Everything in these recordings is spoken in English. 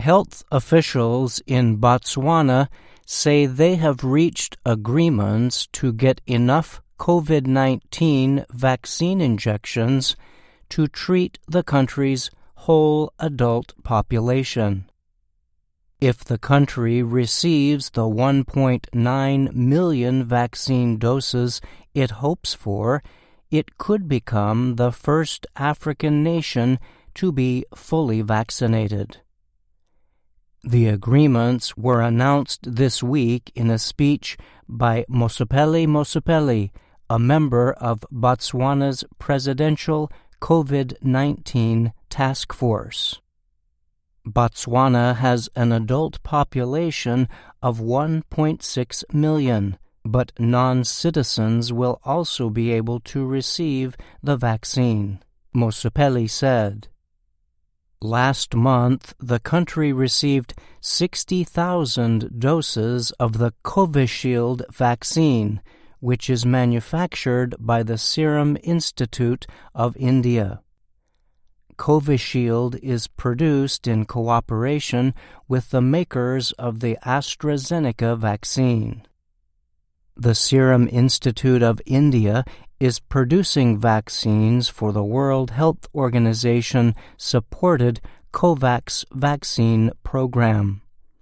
Health officials in Botswana say they have reached agreements to get enough COVID-19 vaccine injections to treat the country's whole adult population. If the country receives the 1.9 million vaccine doses it hopes for, it could become the first African nation to be fully vaccinated. The agreements were announced this week in a speech by Mosopele Mosopele, a member of Botswana's presidential COVID-19 task force. Botswana has an adult population of 1.6 million, but non-citizens will also be able to receive the vaccine, Mosopele said. Last month, the country received 60,000 doses of the Covishield vaccine, which is manufactured by the Serum Institute of India. Covishield is produced in cooperation with the makers of the AstraZeneca vaccine. The Serum Institute of India is producing vaccines for the World Health Organization-supported COVAX vaccine program.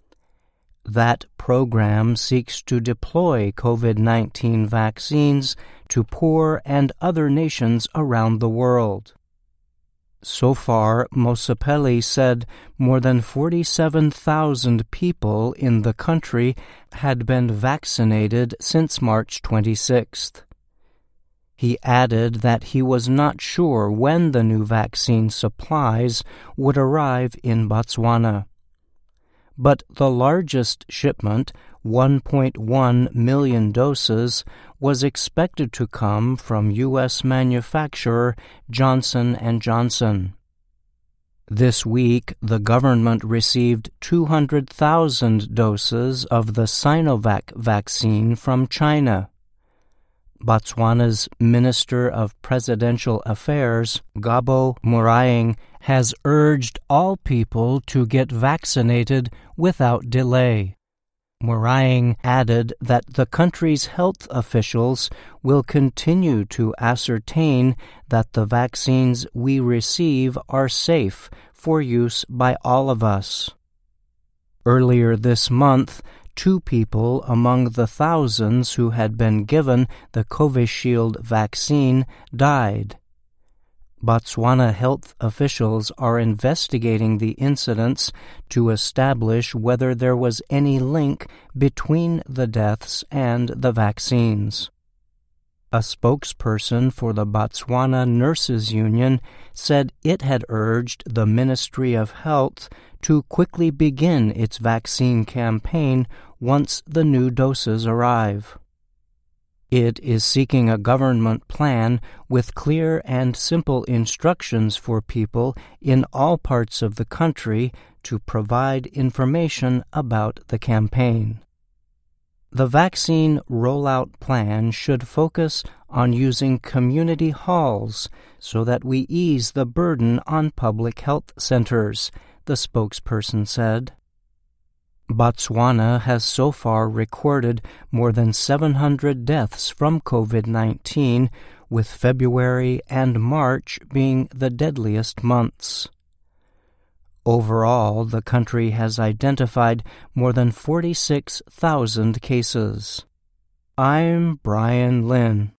That program seeks to deploy COVID-19 vaccines to poor and other nations around the world. So far, Mosopele said more than 47,000 people in the country had been vaccinated since March 26th. He added that he was not sure when the new vaccine supplies would arrive in Botswana. But the largest shipment, 1.1 million doses, was expected to come from U.S. manufacturer Johnson & Johnson. This week, the government received 200,000 doses of the Sinovac vaccine from China. Botswana's Minister of Presidential Affairs, Gabo Moraing, has urged all people to get vaccinated without delay. Moraing added that the country's health officials will continue to ascertain that the vaccines we receive are safe for use by all of us. Earlier this month, 2 people among the thousands who had been given the Covishield vaccine died. Botswana health officials are investigating the incidents to establish whether there was any link between the deaths and the vaccines. A spokesperson for the Botswana Nurses Union said it had urged the Ministry of Health to quickly begin its vaccine campaign once the new doses arrive. It is seeking a government plan with clear and simple instructions for people in all parts of the country to provide information about the campaign. The vaccine rollout plan should focus on using community halls so that we ease the burden on public health centers, the spokesperson said. Botswana has so far recorded more than 700 deaths from COVID-19, with February and March being the deadliest months. Overall, the country has identified more than 46,000 cases. I'm Brian Lynn.